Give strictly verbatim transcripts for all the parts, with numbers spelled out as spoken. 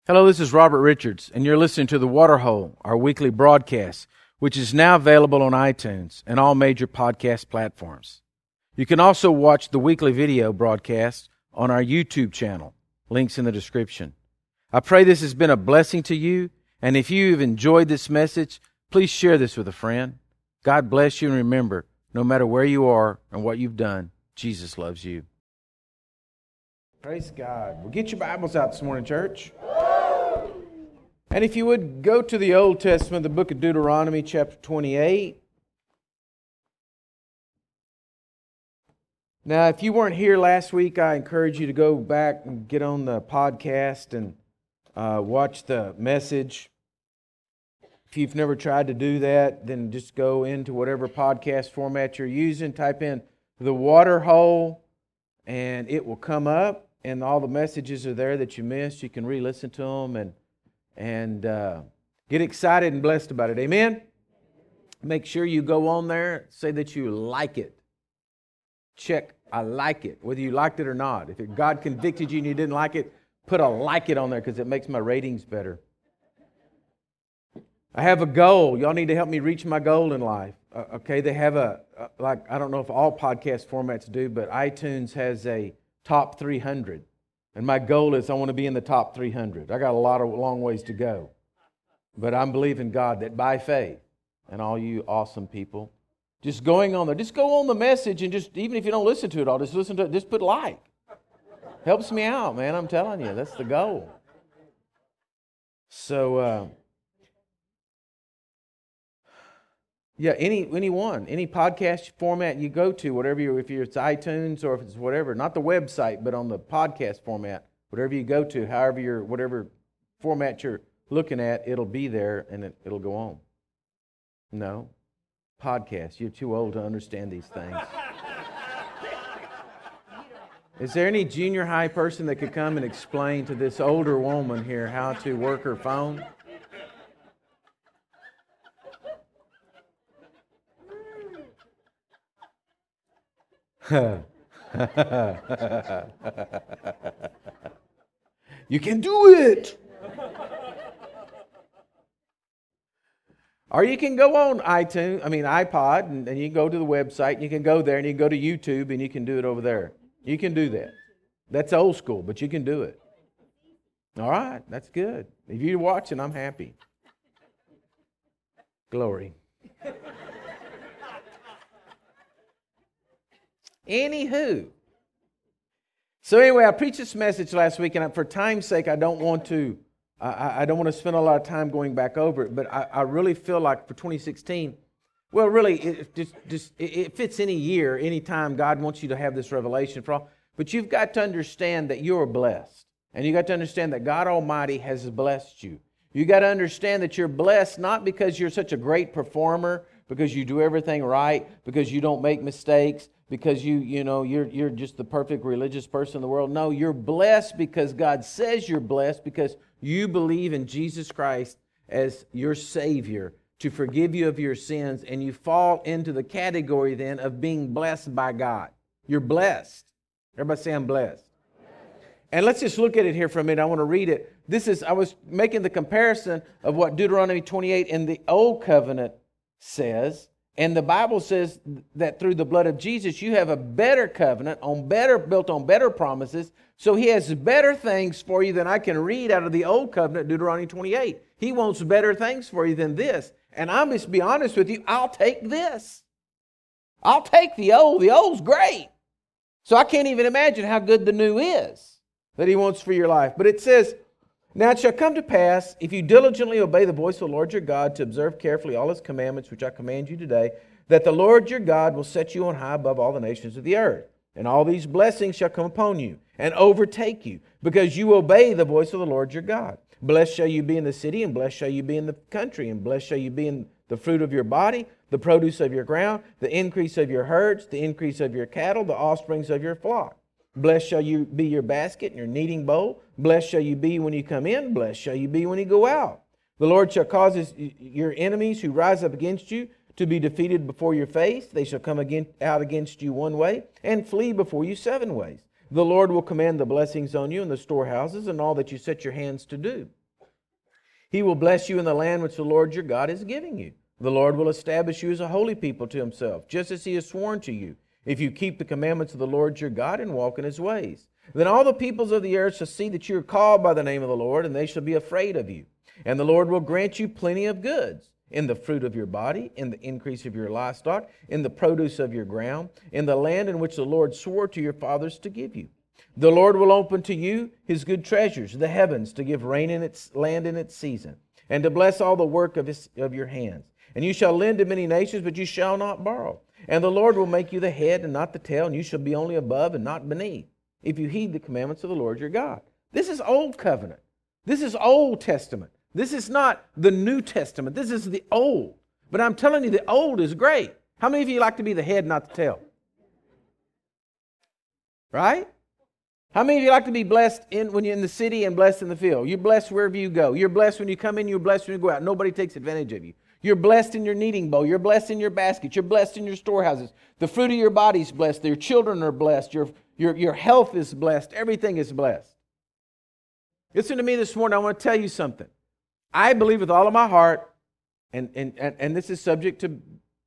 Hello, this is Robert Richards, and you're listening to The Waterhole, our weekly broadcast, which is now available on iTunes and all major podcast platforms. You can also watch the weekly video broadcast on our YouTube channel. Links in the description. I pray this has been a blessing to you, and if you've enjoyed this message, please share this with a friend. God bless you, and remember, no matter where you are and what you've done, Jesus loves you. Praise God. Well, get your Bibles out this morning, church. And if you would, go to the Old Testament, the book of Deuteronomy, chapter twenty-eight. Now, if you weren't here last week, I encourage you to go back and get on the podcast and uh, watch the message. If you've never tried to do that, then just go into whatever podcast format you're using, type in The Waterhole, and it will come up, and all the messages are there that you missed. You can re-listen to them and And uh, get excited and blessed about it. Amen? Make sure you go on there, say that you like it. Check, I like it, whether you liked it or not. If it, God convicted you and you didn't like it, put a like it on there because it makes my ratings better. I have a goal. Y'all need to help me reach my goal in life. Uh, okay, they have a, uh, like, I don't know if all podcast formats do, but iTunes has a top three hundred. And my goal is I want to be in the top three hundred. I got a lot of long ways to go. But I'm believing God that by faith, and all you awesome people, just going on there, just go on the message and just, even if you don't listen to it all, just listen to it, just put like. Helps me out, man, I'm telling you, that's the goal. So, uh, yeah, any anyone, any podcast format you go to, whatever you, if it's iTunes or if it's whatever, not the website, but on the podcast format, whatever you go to, however you're, whatever format you're looking at, it'll be there and it, it'll go on. No, podcast. You're too old to understand these things. Is there any junior high person that could come and explain to this older woman here how to work her phone? You can do it. Or you can go on iTunes, I mean iPod, and, and you can go to the website, and you can go there, and you can go to YouTube, and you can do it over there. You can do that. That's old school, but you can do it. All right, that's good. If you're watching, I'm happy. Glory. Anywho, so anyway, I preached this message last week, and for time's sake, I don't want to. I, I don't want to spend a lot of time going back over it. But I, I really feel like for twenty sixteen, well, really, it just just it fits any year, any time God wants you to have this revelation for all. But you've got to understand that you're blessed, and you got to understand that God Almighty has blessed you. You got to understand that you're blessed not because you're such a great performer, because you do everything right, because you don't make mistakes, because you, you know, you're you're just the perfect religious person in the world. No, you're blessed because God says you're blessed because you believe in Jesus Christ as your Savior to forgive you of your sins, and you fall into the category then of being blessed by God. You're blessed. Everybody say, I'm blessed. And let's just look at it here for a minute. I want to read it. This is, I was making the comparison of what Deuteronomy twenty-eight in the Old Covenant says. And the Bible says that through the blood of Jesus, you have a better covenant, on better built on better promises. So He has better things for you than I can read out of the Old Covenant, Deuteronomy twenty-eight. He wants better things for you than this. And I'm just be honest with you, I'll take this. I'll take the old. The old's great. So I can't even imagine how good the new is that He wants for your life. But it says, now it shall come to pass, if you diligently obey the voice of the Lord your God to observe carefully all His commandments, which I command you today, that the Lord your God will set you on high above all the nations of the earth. And all these blessings shall come upon you and overtake you, because you obey the voice of the Lord your God. Blessed shall you be in the city, and blessed shall you be in the country, and blessed shall you be in the fruit of your body, the produce of your ground, the increase of your herds, the increase of your cattle, the offsprings of your flock. Blessed shall you be your basket and your kneading bowl. Blessed shall you be when you come in. Blessed shall you be when you go out. The Lord shall cause his, your enemies who rise up against you to be defeated before your face. They shall come again, out against you one way and flee before you seven ways. The Lord will command the blessings on you in the storehouses and all that you set your hands to do. He will bless you in the land which the Lord your God is giving you. The Lord will establish you as a holy people to Himself, just as He has sworn to you, if you keep the commandments of the Lord your God and walk in His ways. Then all the peoples of the earth shall see that you are called by the name of the Lord, and they shall be afraid of you. And the Lord will grant you plenty of goods, in the fruit of your body, in the increase of your livestock, in the produce of your ground, in the land in which the Lord swore to your fathers to give you. The Lord will open to you His good treasures, the heavens, to give rain in its land in its season, and to bless all the work of, his, of your hands. And you shall lend to many nations, but you shall not borrow. And the Lord will make you the head and not the tail, and you shall be only above and not beneath, if you heed the commandments of the Lord your God. This is Old Covenant. This is Old Testament. This is not the New Testament. This is the Old. But I'm telling you, the Old is great. How many of you like to be the head, not the tail? Right? How many of you like to be blessed in, when you're in the city and blessed in the field? You're blessed wherever you go. You're blessed when you come in. You're blessed when you go out. Nobody takes advantage of you. You're blessed in your kneading bowl. You're blessed in your basket. You're blessed in your storehouses. The fruit of your body is blessed. Your children are blessed. Your, your, your health is blessed. Everything is blessed. Listen to me this morning. I want to tell you something. I believe with all of my heart, and, and, and, and this is subject to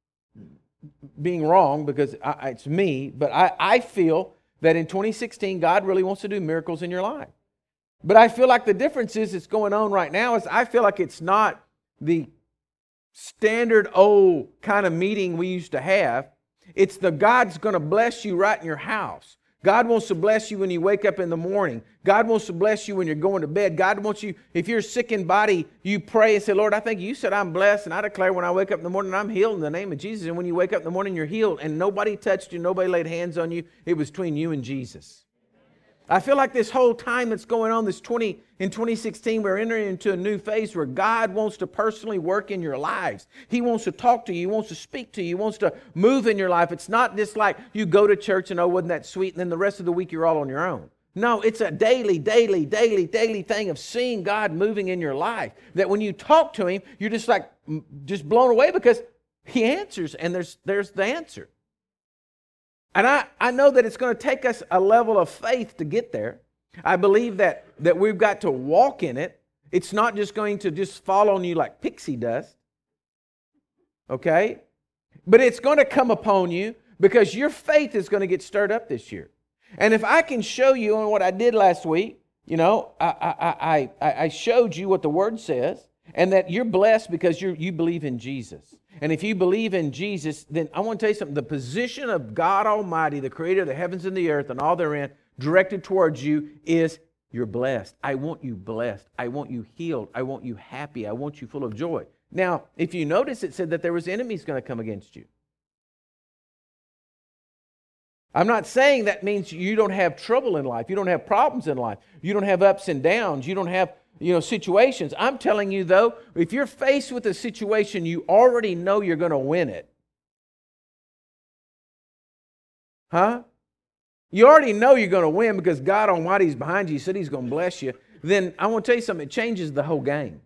being wrong because I, it's me, but I, I feel that in twenty sixteen, God really wants to do miracles in your life. But I feel like the difference is that's going on right now is I feel like it's not the standard old kind of meeting we used to have. It's the God's going to bless you right in your house. God wants to bless you when you wake up in the morning. God wants to bless you when you're going to bed. God wants you, if you're sick in body, you pray and say, Lord, I think you said I'm blessed, and I declare when I wake up in the morning, I'm healed in the name of Jesus. And when you wake up in the morning, you're healed, and nobody touched you, nobody laid hands on you. It was between you and Jesus. I feel like this whole time that's going on, this twenty in twenty sixteen, we're entering into a new phase where God wants to personally work in your lives. He wants to talk to you. He wants to speak to you. He wants to move in your life. It's not just like you go to church and, oh, wasn't that sweet? And then the rest of the week you're all on your own. No, it's a daily, daily, daily, daily thing of seeing God moving in your life. That when you talk to Him, you're just like, just blown away because He answers, and there's, there's the answer. And I, I know that it's going to take us a level of faith to get there. I believe that, that we've got to walk in it. It's not just going to just fall on you like pixie dust. Okay? But it's going to come upon you because your faith is going to get stirred up this year. And if I can show you on what I did last week, you know, I, I, I, I showed you what the Word says, and that you're blessed because you you believe in Jesus. And if you believe in Jesus, then I want to tell you something. The position of God Almighty, the creator of the heavens and the earth and all therein, directed towards you is you're blessed. I want you blessed. I want you healed. I want you happy. I want you full of joy. Now, if you notice, it said that there was enemies going to come against you. I'm not saying that means you don't have trouble in life. You don't have problems in life. You don't have ups and downs. You don't have You know, situations. I'm telling you, though, if you're faced with a situation, you already know you're going to win it. Huh? You already know you're going to win because God Almighty is behind you. He said He's going to bless you. Then I want to tell you something. It changes the whole game.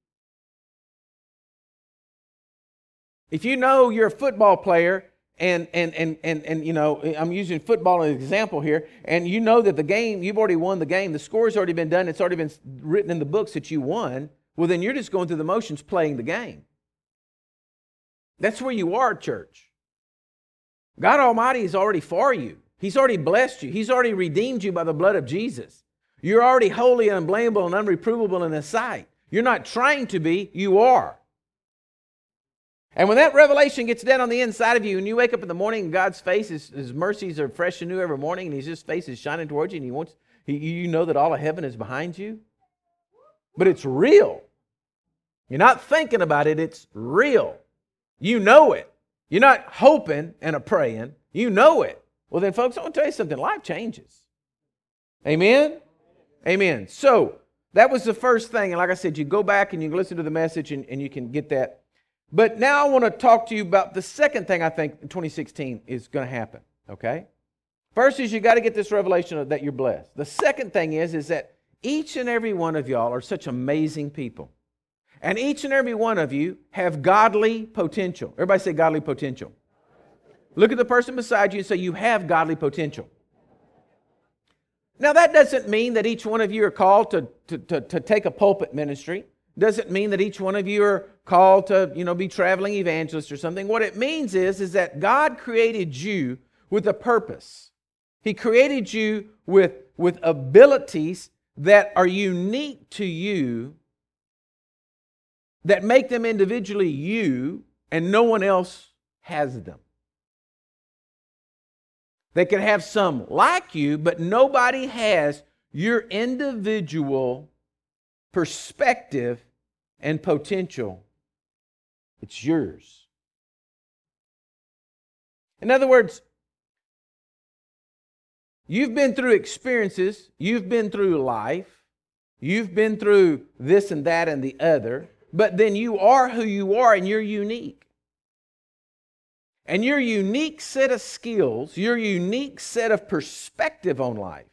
If you know you're a football player, and and and and and you know, I'm using football as an example here, and you know that the game, you've already won the game, the score's already been done, it's already been written in the books that you won, well then you're just going through the motions playing the game. That's where you are, church. God Almighty is already for you. He's already blessed you. He's already redeemed you by the blood of Jesus. You're already holy and unblameable and unreprovable in His sight. You're not trying to be, you are. And when that revelation gets down on the inside of you, and you wake up in the morning and God's face, His, His mercies are fresh and new every morning, and His face is shining towards you, and He wants, he, you know that all of heaven is behind you. But it's real. You're not thinking about it, it's real. You know it. You're not hoping and a praying. You know it. Well then, folks, I want to tell you something. Life changes. Amen? Amen. So, that was the first thing. And like I said, you go back and you can listen to the message and, and you can get that. But now I want to talk to you about the second thing I think in twenty sixteen is going to happen, okay? First is you got to get this revelation that you're blessed. The second thing is, is that each and every one of y'all are such amazing people. And each and every one of you have godly potential. Everybody say godly potential. Look at the person beside you and say, you have godly potential. Now, that doesn't mean that each one of you are called to, to, to, to take a pulpit ministry. Doesn't mean that each one of you are called to, you know, be traveling evangelists or something. What it means is, is that God created you with a purpose. He created you with, with abilities that are unique to you, that make them individually you, and no one else has them. They can have some like you, but nobody has your individual perspective and potential. It's yours. In other words, you've been through experiences, you've been through life, you've been through this and that and the other, but then you are who you are and you're unique. And your unique set of skills, your unique set of perspective on life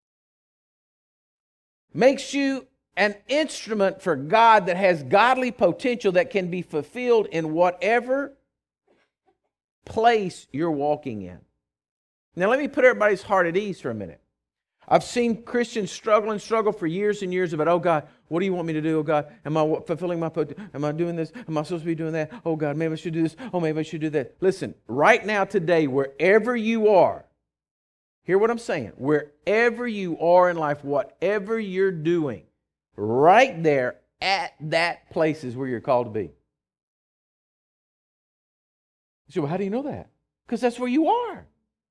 makes you an instrument for God that has godly potential that can be fulfilled in whatever place you're walking in. Now let me put everybody's heart at ease for a minute. I've seen Christians struggle and struggle for years and years about, oh God, what do you want me to do? Oh God, am I fulfilling my potential? Am I doing this? Am I supposed to be doing that? Oh God, maybe I should do this. Oh, maybe I should do that. Listen, right now, today, wherever you are, hear what I'm saying. Wherever you are in life, whatever you're doing, right there at that place is where you're called to be. You say, well, how do you know that? Because that's where you are.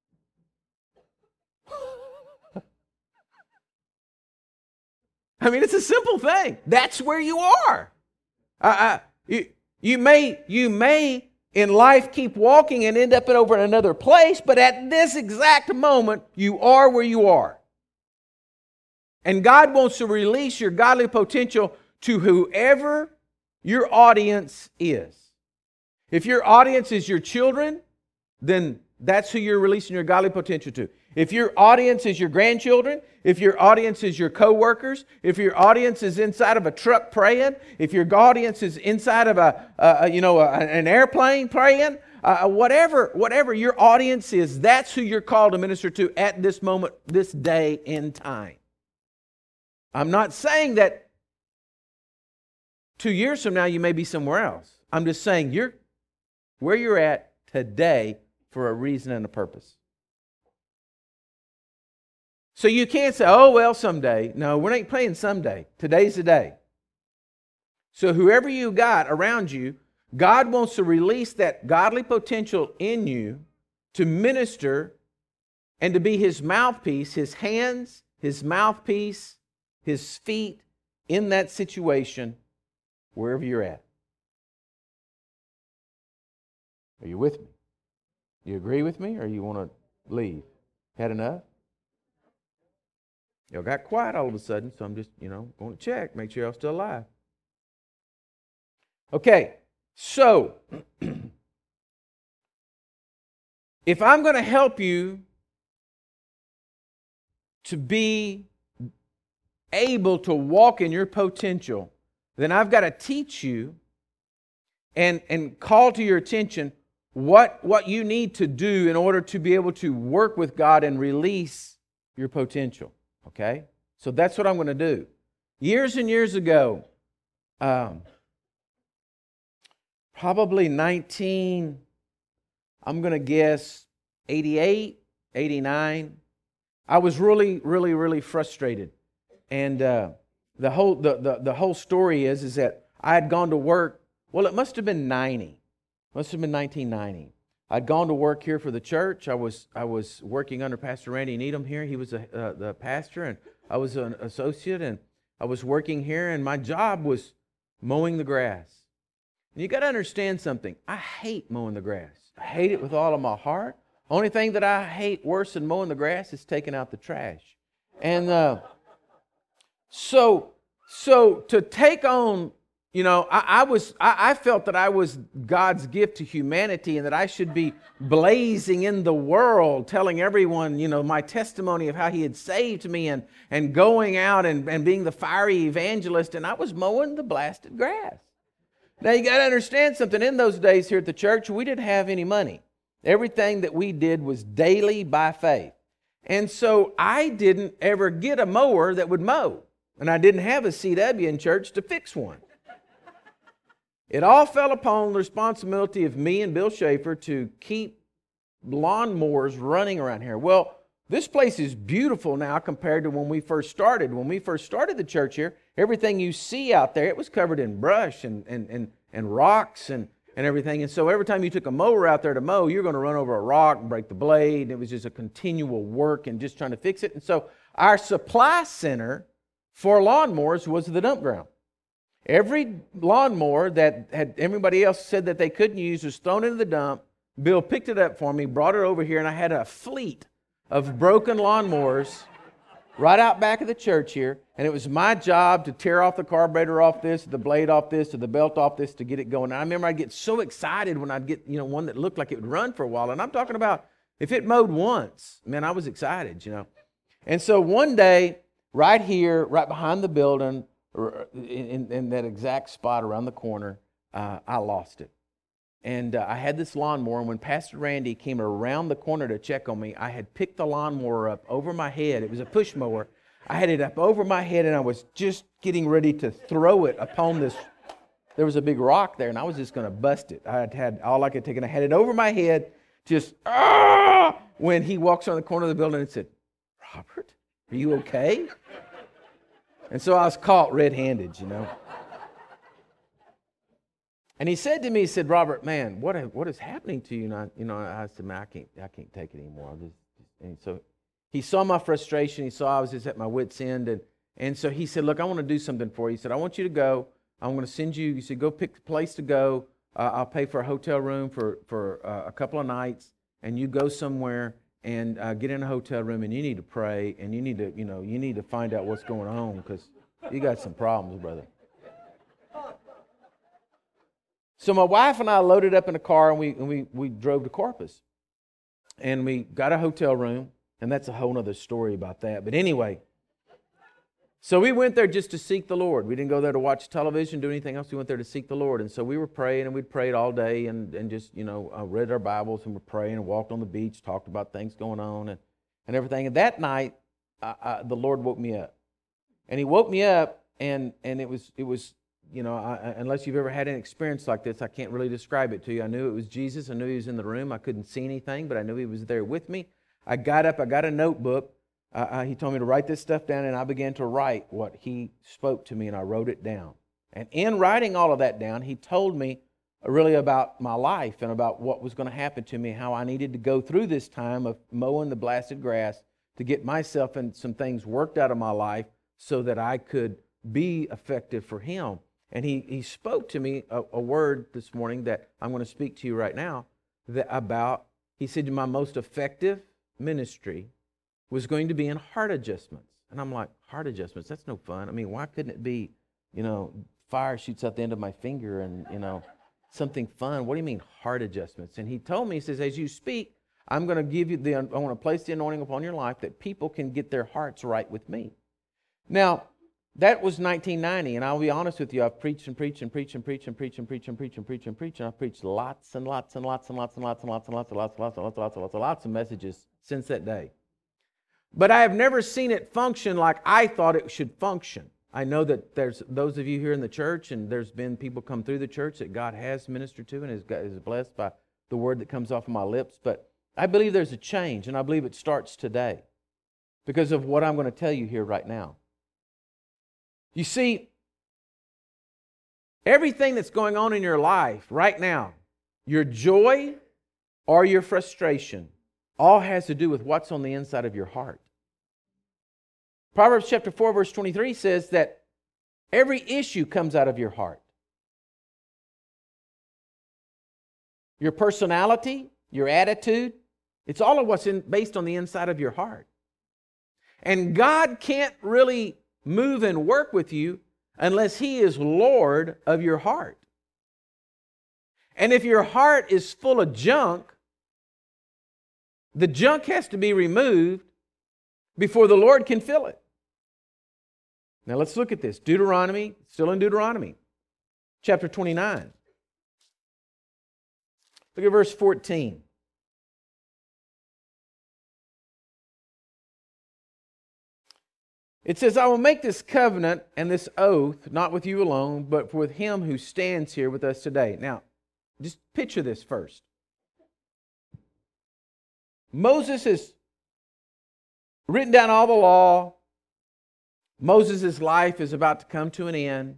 I mean, it's a simple thing. That's where you are. Uh, uh, you, you may, you may in life keep walking and end up in over in another place, but at this exact moment, you are where you are. And God wants to release your godly potential to whoever your audience is. If your audience is your children, then that's who you're releasing your godly potential to. If your audience is your grandchildren, if your audience is your co-workers, if your audience is inside of a truck praying, if your audience is inside of a, a you know, a, an airplane praying, uh, whatever, whatever your audience is, that's who you're called to minister to at this moment, this day in time. I'm not saying that two years from now you may be somewhere else. I'm just saying you're where you're at today for a reason and a purpose. So you can't say, oh, well, someday. No, we're not playing someday. Today's the day. So whoever you got around you, God wants to release that godly potential in you to minister and to be His mouthpiece, His hands, His mouthpiece, His feet in that situation, wherever you're at. Are you with me? You agree with me, or you want to leave? Had enough? Y'all got quiet all of a sudden, so I'm just, you know, going to check, make sure y'all still alive. Okay, so if I'm going to help you to be able to walk in your potential, then I've got to teach you and, and call to your attention what, what you need to do in order to be able to work with God and release your potential. Okay? So that's what I'm going to do. Years and years ago, um, probably nineteen, I'm going to guess eighty-eight, eighty-nine, I was really, really, really frustrated. And uh, the whole the, the, the whole story is, is that I had gone to work, well, it must have been ninety. Must have been nineteen ninety. I'd gone to work here for the church. I was I was working under Pastor Randy Needham here. He was a, uh, the pastor, and I was an associate, and I was working here, and my job was mowing the grass. And you got to understand something. I hate mowing the grass. I hate it with all of my heart. Only thing that I hate worse than mowing the grass is taking out the trash. And uh, so so to take on, you know, I, I was I, I felt that I was God's gift to humanity, and that I should be blazing in the world, telling everyone, you know, my testimony of how He had saved me, and, and going out and, and being the fiery evangelist, and I was mowing the blasted grass. Now you got to understand something. In those days here at the church, we didn't have any money. Everything that we did was daily by faith. And so I didn't ever get a mower that would mow. And I didn't have a C W in church to fix one. It all fell upon the responsibility of me and Bill Schaefer to keep lawnmowers running around here. Well, this place is beautiful now compared to when we first started. When we first started the church here, everything you see out there, it was covered in brush and, and, and, and rocks and, and everything. And so every time you took a mower out there to mow, you're going to run over a rock and break the blade. And it was just a continual work and just trying to fix it. And so our supply center for lawnmowers was the dump ground. Every lawnmower that had everybody else said that they couldn't use was thrown into the dump. Bill picked it up for me, brought it over here, and I had a fleet of broken lawnmowers right out back of the church here. And it was my job to tear off the carburetor off this, the blade off this, or the belt off this to get it going. And I remember I'd get so excited when I'd get, you know, one that looked like it would run for a while. And I'm talking about if it mowed once, man, I was excited, you know. And so one day, right here, right behind the building, in, in, in that exact spot around the corner, uh, I lost it. And uh, I had this lawnmower, and when Pastor Randy came around the corner to check on me, I had picked the lawnmower up over my head. It was a push mower. I had it up over my head, and I was just getting ready to throw it upon this. There was a big rock there, and I was just going to bust it. I had had all I could take, and I had it over my head, just, ah! When he walks around the corner of the building and said, "Robert, are you okay?" And so I was caught red-handed, you know. And he said to me, he said, "Robert, man, what what is happening to you?" And I, you know, I said, "Man, I can't, I can't take it anymore." I just, and so he saw my frustration. He saw I was just at my wit's end, and and so he said, "Look, I want to do something for you." He said, "I want you to go. I'm going to send you." He said, "Go pick the place to go. Uh, I'll pay for a hotel room for for uh, a couple of nights, and you go somewhere and uh, get in a hotel room, and you need to pray, and you need to, you know, you need to find out what's going on because you got some problems, brother." So my wife and I loaded up in a car, and we and we we drove to Corpus, and we got a hotel room, and that's a whole other story about that. But anyway, so we went there just to seek the Lord. We didn't go there to watch television, do anything else. We went there to seek the Lord, and so we were praying, and we'd prayed all day, and and just you know uh, read our Bibles, and we're praying, and walked on the beach, talked about things going on, and and everything. And that night, I, I, the Lord woke me up, and He woke me up, and and it was it was. You know, I, unless you've ever had an experience like this, I can't really describe it to you. I knew it was Jesus. I knew He was in the room. I couldn't see anything, but I knew He was there with me. I got up. I got a notebook. Uh, uh, he told me to write this stuff down, and I began to write what He spoke to me, and I wrote it down. And in writing all of that down, He told me really about my life and about what was going to happen to me, how I needed to go through this time of mowing the blasted grass to get myself and some things worked out of my life so that I could be effective for Him. And he, he spoke to me a, a word this morning that I'm going to speak to you right now that about, he said, my most effective ministry was going to be in heart adjustments. And I'm like, heart adjustments? That's no fun. I mean, why couldn't it be, you know, fire shoots out the end of my finger and, you know, something fun? What do you mean heart adjustments? And he told me, he says, as you speak, I'm going to give you the, I want to place the anointing upon your life that people can get their hearts right with me. Now, that was nineteen ninety, and I'll be honest with you, I've preached and preached and preached and preached and preached and preached and preached and preached and preached, and I've preached lots and lots and lots and lots and lots and lots and lots and lots and lots and lots and lots and lots and lots of messages since that day. But I have never seen it function like I thought it should function. I know that there's those of you here in the church, and there's been people come through the church that God has ministered to and is, is blessed by the word that comes off of my lips, but I believe there's a change, and I believe it starts today because of what I'm going to tell you here right now. You see, everything that's going on in your life right now, your joy or your frustration, all has to do with what's on the inside of your heart. Proverbs chapter four, verse twenty-three says that every issue comes out of your heart. Your personality, your attitude, it's all of what's in, based on the inside of your heart. And God can't really move and work with you unless He is Lord of your heart. And if your heart is full of junk, the junk has to be removed before the Lord can fill it. Now let's look at this. Deuteronomy, still in Deuteronomy, chapter twenty-nine. Look at verse fourteen. It says, I will make this covenant and this oath, not with you alone, but with him who stands here with us today. Now, just picture this first. Moses has written down all the law. Moses' life is about to come to an end.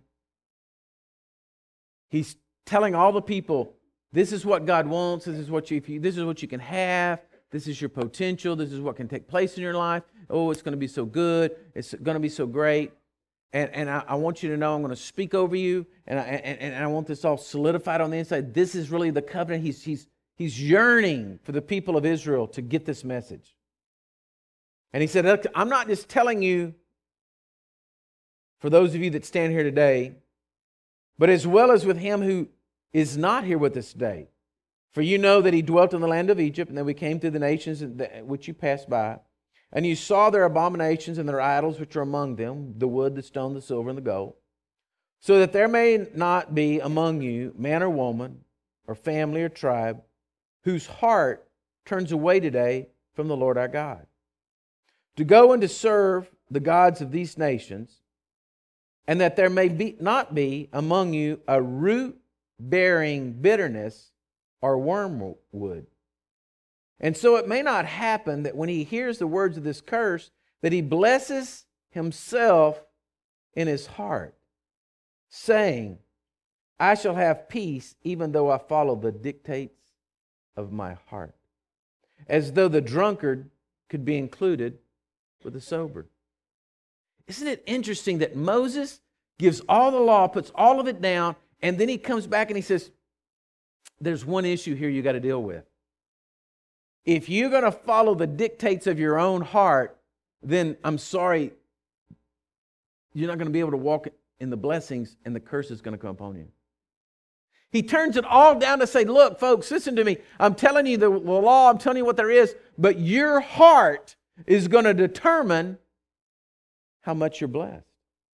He's telling all the people, this is what God wants, this is what you, this is what you can have, this is your potential, this is what can take place in your life. Oh, it's going to be so good, it's going to be so great. And, and I, I want you to know I'm going to speak over you, and I, and, and I want this all solidified on the inside. This is really the covenant. He's, he's, he's yearning for the people of Israel to get this message. And he said, look, I'm not just telling you, for those of you that stand here today, but as well as with him who is not here with us today. For you know that he dwelt in the land of Egypt, and that we came through the nations which you passed by. And you saw their abominations and their idols which are among them, the wood, the stone, the silver, and the gold. So that there may not be among you man or woman, or family or tribe, whose heart turns away today from the Lord our God, to go and to serve the gods of these nations, and that there may be not be among you a root-bearing bitterness or wormwood. And so it may not happen that when he hears the words of this curse, that he blesses himself in his heart, saying, I shall have peace even though I follow the dictates of my heart. As though the drunkard could be included with the sober. Isn't it interesting that Moses gives all the law, puts all of it down, and then he comes back and he says, there's one issue here you got to deal with. If you're going to follow the dictates of your own heart, then I'm sorry, you're not going to be able to walk in the blessings, and the curse is going to come upon you. He turns it all down to say, look, folks, listen to me. I'm telling you the law, I'm telling you what there is, but your heart is going to determine how much you're blessed.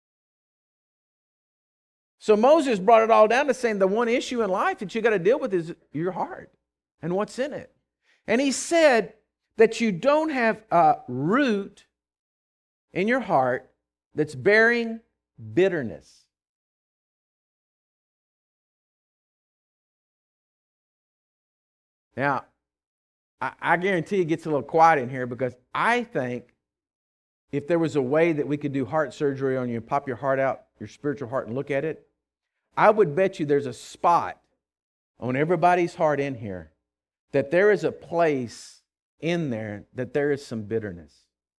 So Moses brought it all down to saying the one issue in life that you got to deal with is your heart and what's in it. And he said that you don't have a root in your heart that's bearing bitterness. Now, I, I guarantee it gets a little quiet in here, because I think if there was a way that we could do heart surgery on you, pop your heart out, your spiritual heart, and look at it, I would bet you there's a spot on everybody's heart in here that there is a place in there that there is some bitterness.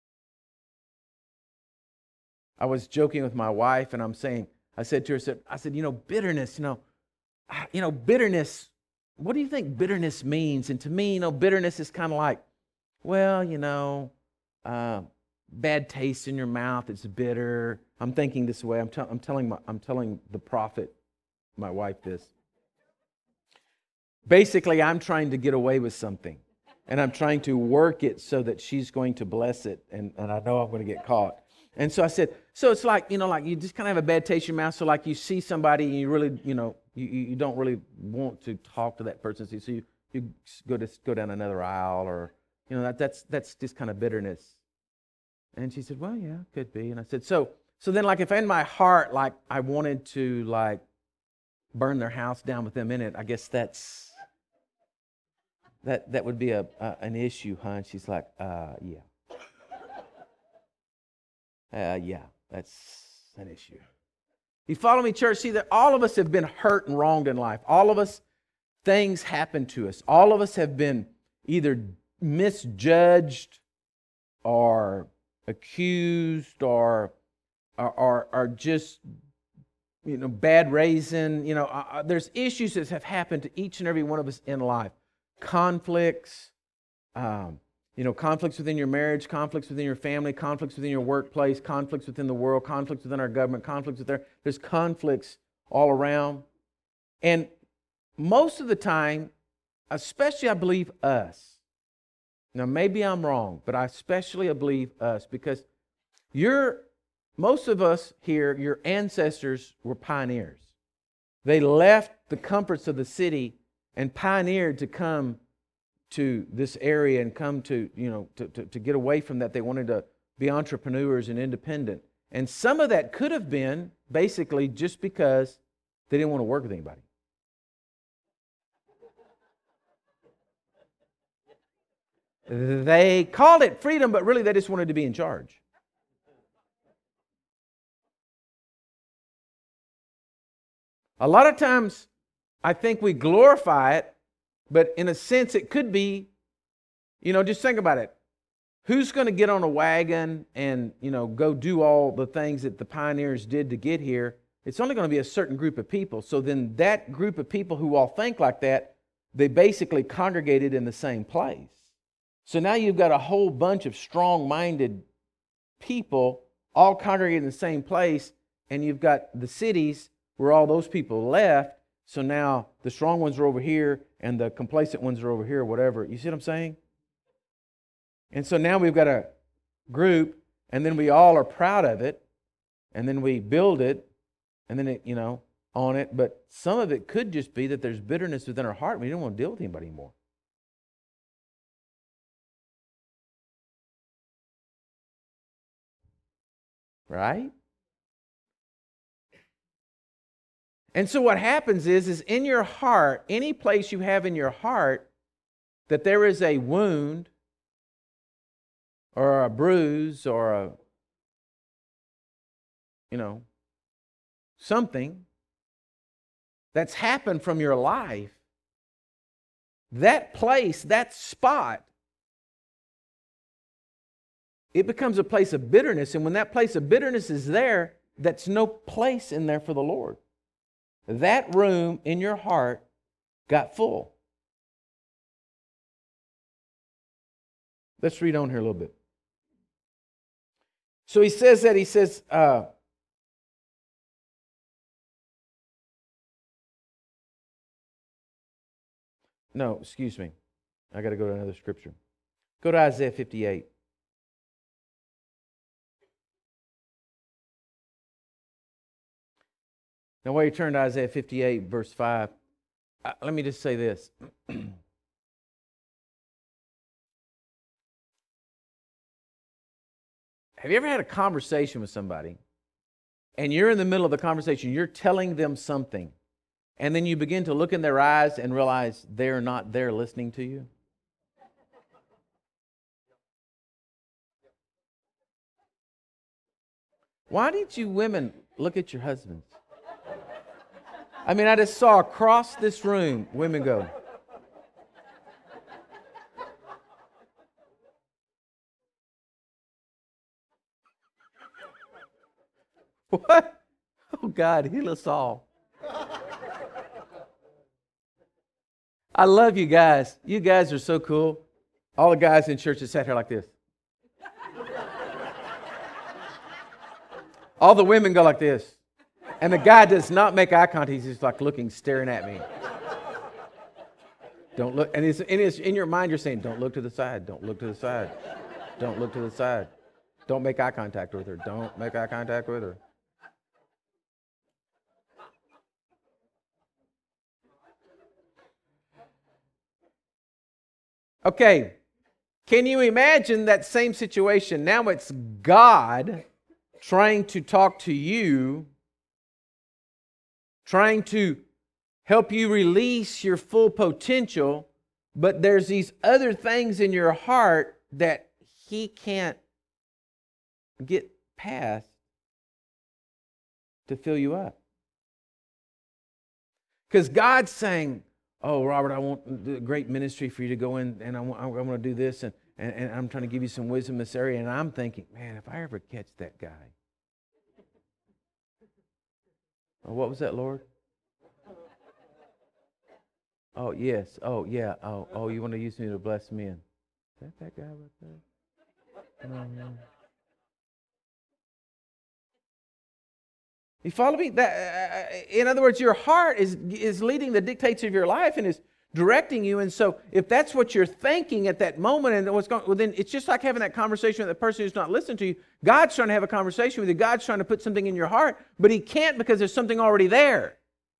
I was joking with my wife, and I'm saying, I said to her, I said, I said, you know, bitterness, you know, you know, bitterness, what do you think bitterness means? And to me, you know, bitterness is kind of like, well, you know, uh, bad taste in your mouth, it's bitter. I'm thinking this way. I'm, t- I'm telling my, I'm telling the prophet, my wife, this. Basically, I'm trying to get away with something, and I'm trying to work it so that she's going to bless it, and, and I know I'm going to get caught. And so I said, so it's like, you know, like you just kind of have a bad taste in your mouth, so like you see somebody and you really, you know, you, you don't really want to talk to that person, so you, you go to go down another aisle, or, you know, that that's that's just kind of bitterness. And she said, well, yeah, could be. And I said, so so then like if in my heart, like I wanted to like burn their house down with them in it, I guess that's, that that would be a, a an issue, huh? And she's like, uh, yeah. Uh, yeah, that's an issue. You follow me, church? See that all of us have been hurt and wronged in life. All of us, things happen to us. All of us have been either misjudged or accused or or, or, or just, you know, bad raising. You know, uh, there's issues that have happened to each and every one of us in life. Conflicts, um, you know, conflicts within your marriage, conflicts within your family, conflicts within your workplace, conflicts within the world, conflicts within our government, conflicts with there. There's conflicts all around. And most of the time, especially I believe us. Now, maybe I'm wrong, but I especially believe us, because you're, most of us here, your ancestors were pioneers. They left the comforts of the city and pioneered to come to this area and come to, you know, to, to, to get away from that. They wanted to be entrepreneurs and independent. And some of that could have been basically just because they didn't want to work with anybody. They called it freedom, but really they just wanted to be in charge. A lot of times, I think we glorify it, but in a sense, it could be, you know, just think about it. Who's going to get on a wagon and, you know, go do all the things that the pioneers did to get here? It's only going to be a certain group of people. So then that group of people who all think like that, they basically congregated in the same place. So now you've got a whole bunch of strong-minded people all congregated in the same place, and you've got the cities where all those people left. So now the strong ones are over here, and the complacent ones are over here, or whatever. You see what I'm saying? And so now we've got a group, and then we all are proud of it, and then we build it, and then it, you know, on it. But some of it could just be that there's bitterness within our heart. We don't want to deal with anybody anymore. Right? And so what happens is, is in your heart, any place you have in your heart that there is a wound or a bruise or a, you know, something that's happened from your life, that place, that spot, it becomes a place of bitterness. And when that place of bitterness is there, that's no place in there for the Lord. That room in your heart got full. Let's read on here a little bit. So he says that, he says, uh, no, excuse me. I got to go to another scripture. Go to Isaiah fifty-eight. Now, while you turn to Isaiah fifty-eight, verse five, uh, let me just say this. Have you ever had a conversation with somebody, and you're in the middle of the conversation, you're telling them something, and then you begin to look in their eyes and realize they're not there listening to you? Why didn't you women look at your husbands? I mean, I just saw across this room women go. What? Oh, God, heal us all. I love you guys. You guys are so cool. All the guys in church that sat here like this. All the women go like this. And the guy does not make eye contact. He's just like looking, staring at me. Don't look. And it's, and it's in your mind, you're saying, don't look to the side. Don't look to the side. Don't look to the side. Don't make eye contact with her. Don't make eye contact with her. Okay. Can you imagine that same situation? Now it's God trying to talk to you, trying to help you release your full potential, but there's these other things in your heart that He can't get past to fill you up. Because God's saying, oh, Robert, I want a great ministry for you to go in, and I want, I want to do this, and, and, and I'm trying to give you some wisdom in this area, and I'm thinking, man, if I ever catch that guy. Oh, what was that, Lord? Oh, yes. Oh, yeah. Oh, oh, you want to use me to bless men. Is that that guy right there? No, no. You follow me? That, uh, in other words, your heart is, is leading the dictates of your life and is directing you. And so if that's what you're thinking at that moment and what's going, well, then it's just like having that conversation with the person who's not listening to you. God's trying to have a conversation with you. God's trying to put something in your heart, but He can't because there's something already there.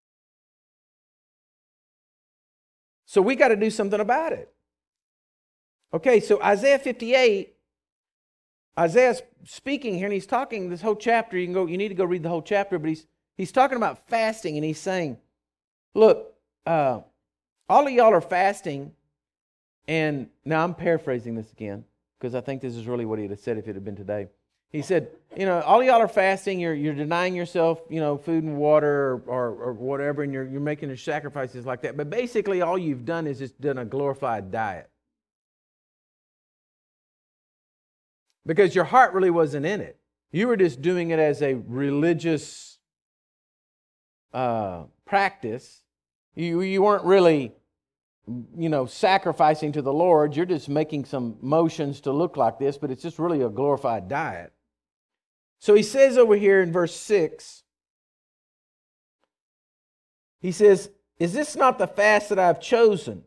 So we got to do something about it. Okay, so Isaiah fifty-eight, Isaiah's speaking here, and he's talking this whole chapter. You can go. You need to go read the whole chapter, but he's he's talking about fasting, and he's saying, "Look, uh, all of y'all are fasting." And now I'm paraphrasing this again because I think this is really what he'd have said if it had been today. He said, "You know, all of y'all are fasting. You're you're denying yourself, you know, food and water or, or, or whatever, and you're you're making your sacrifices like that. But basically, all you've done is just done a glorified diet." Because your heart really wasn't in it. You were just doing it as a religious uh, practice. You, you weren't really, you know, sacrificing to the Lord. You're just making some motions to look like this, but it's just really a glorified diet. So he says over here in verse six, he says, "Is this not the fast that I've chosen?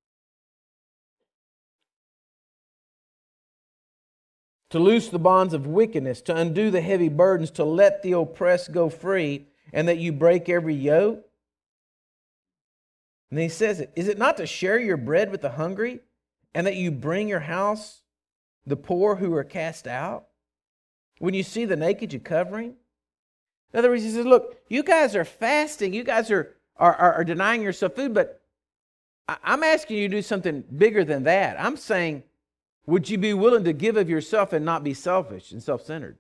To loose the bonds of wickedness, to undo the heavy burdens, to let the oppressed go free, and that you break every yoke?" And then he says it, "Is it not to share your bread with the hungry, and that you bring your house the poor who are cast out? When you see the naked, you covering?" In other words, he says, look, you guys are fasting, you guys are, are, are, are denying yourself food, but I, I'm asking you to do something bigger than that. I'm saying, would you be willing to give of yourself and not be selfish and self-centered?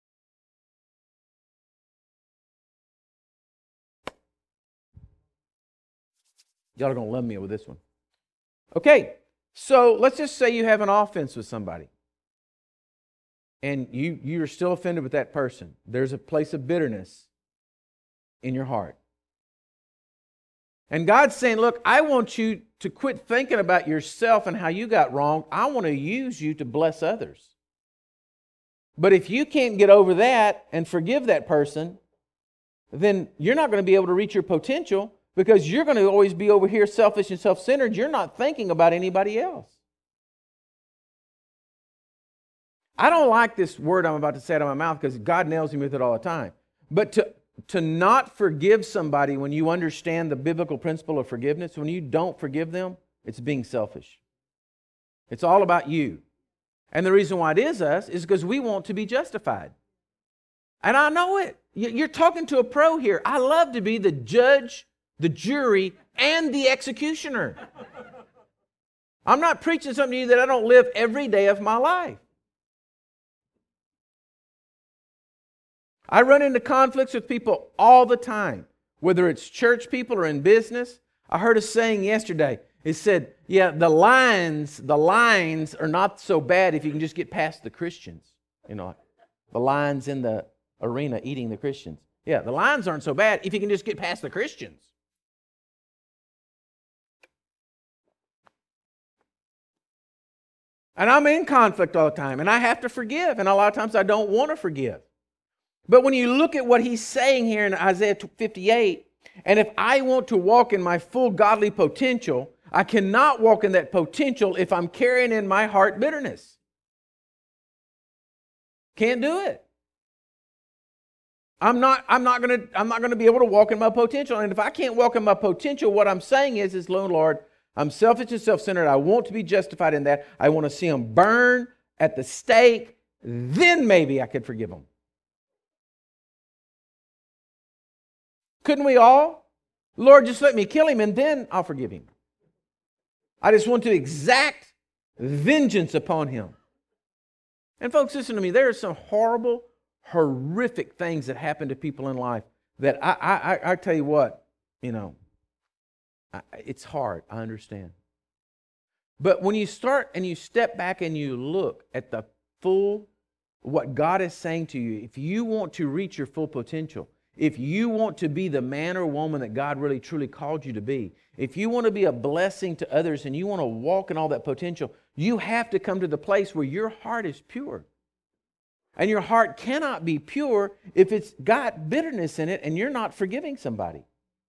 Y'all are going to love me with this one. Okay, so let's just say you have an offense with somebody. And you, you're still offended with that person. There's a place of bitterness in your heart. And God's saying, look, I want you to quit thinking about yourself and how you got wrong. I want to use you to bless others. But if you can't get over that and forgive that person, then you're not going to be able to reach your potential because you're going to always be over here selfish and self-centered. You're not thinking about anybody else. I don't like this word I'm about to say out of my mouth because God nails me with it all the time. But to To not forgive somebody when you understand the biblical principle of forgiveness, when you don't forgive them, it's being selfish. It's all about you. And the reason why it is us is because we want to be justified. And I know it. You're talking to a pro here. I love to be the judge, the jury, and the executioner. I'm not preaching something to you that I don't live every day of my life. I run into conflicts with people all the time, whether it's church people or in business. I heard a saying yesterday. It said, yeah, the lines, the lines are not so bad if you can just get past the Christians. You know, the lines in the arena eating the Christians. Yeah, the lines aren't so bad if you can just get past the Christians. And I'm in conflict all the time, and I have to forgive, and a lot of times I don't want to forgive. But when you look at what he's saying here in Isaiah fifty-eight, and if I want to walk in my full godly potential, I cannot walk in that potential if I'm carrying in my heart bitterness. Can't do it. I'm not, I'm not gonna, I'm not gonna be able to walk in my potential. And if I can't walk in my potential, what I'm saying is, is, Lord, I'm selfish and self-centered. I want to be justified in that. I want to see them burn at the stake. Then maybe I could forgive them. Couldn't we all? Lord, just let me kill him and then I'll forgive him. I just want to exact vengeance upon him. And folks, listen to me. There are some horrible, horrific things that happen to people in life that I, I, I, I tell you what, you know, I, it's hard. I understand. But when you start and you step back and you look at the full, what God is saying to you, if you want to reach your full potential, if you want to be the man or woman that God really truly called you to be, if you want to be a blessing to others and you want to walk in all that potential, you have to come to the place where your heart is pure. And your heart cannot be pure if it's got bitterness in it and you're not forgiving somebody.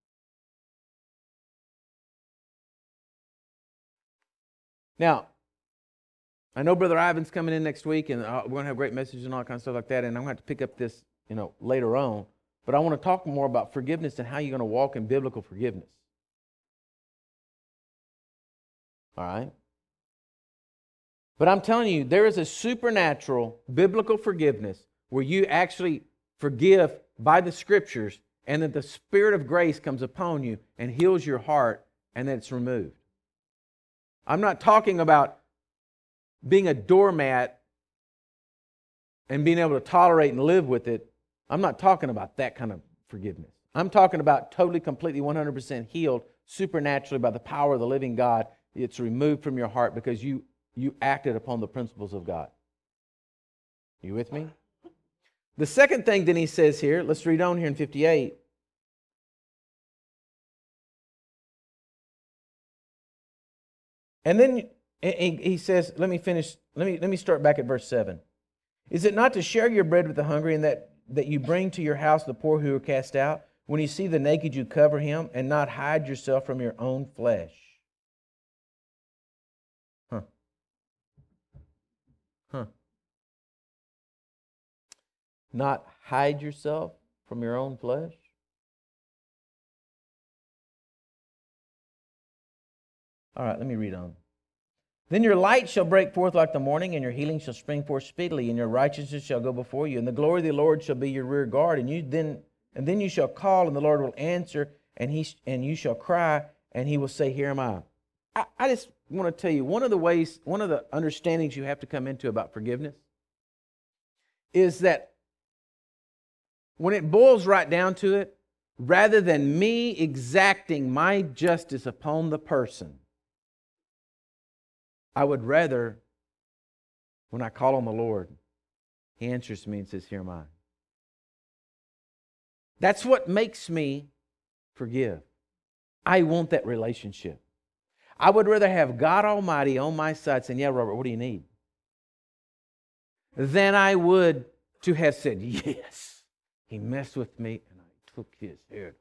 Now, I know Brother Ivan's coming in next week and we're going to have great messages and all that kind of stuff like that, and I'm going to have to pick up this, you know, later on. But I want to talk more about forgiveness and how you're going to walk in biblical forgiveness. All right? But I'm telling you, there is a supernatural biblical forgiveness where you actually forgive by the Scriptures, and that the Spirit of grace comes upon you and heals your heart, and then it's removed. I'm not talking about being a doormat and being able to tolerate and live with it. I'm not talking about that kind of forgiveness. I'm talking about totally, completely, one hundred percent healed supernaturally by the power of the living God. It's removed from your heart because you, you acted upon the principles of God. You with me? The second thing that he says here, let's read on here in fifty-eight. And then he says, let me finish, let me, let me start back at verse seven. Is it not to share your bread with the hungry, and that, that you bring to your house the poor who are cast out? When you see the naked, you cover him, and not hide yourself from your own flesh. Huh. Huh. Not hide yourself from your own flesh? All right, let me read on. Then your light shall break forth like the morning, and your healing shall spring forth speedily, and your righteousness shall go before you, and the glory of the Lord shall be your rear guard, and you then and then you shall call, and the Lord will answer, and he and you shall cry, and he will say, Here am I. I, I just want to tell you, one of the ways, one of the understandings you have to come into about forgiveness is that when it boils right down to it, rather than me exacting my justice upon the person, I would rather, when I call on the Lord, He answers me and says, Here am I. That's what makes me forgive. I want that relationship. I would rather have God Almighty on my side saying, Yeah, Robert, what do you need? Than I would to have said, Yes, he messed with me and I took his head.